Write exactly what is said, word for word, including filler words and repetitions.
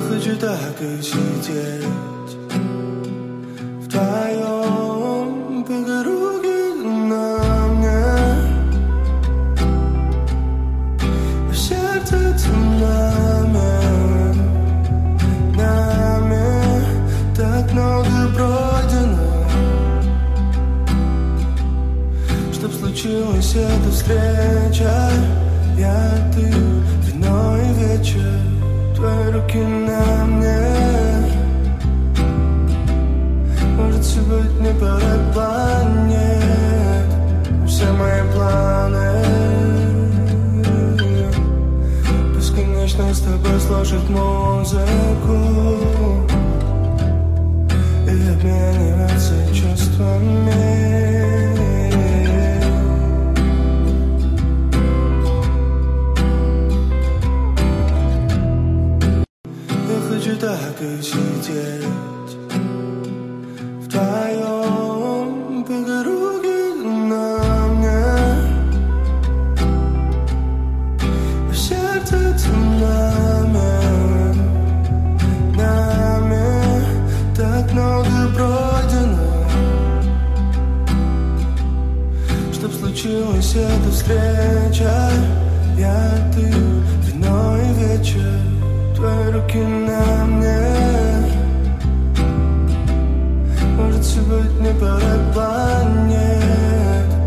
хочу так и сидеть вдвоем, пока руки на мне, в сердце цунами, нами так много пройдено, чтоб случилась эта встреча. Я, ты, вино и вечер, твои руки на мне. Может, сегодня пора планет, все мои планы. Бесконечно с тобой слушать музыку и обмениваться чувствами. Хочу так и сидеть вдвоем, пока руки на мне, в сердце цунами, нами так много пройдено, чтоб случилась эта встреча. Я, ты, вино и вечер, твои руки на мне.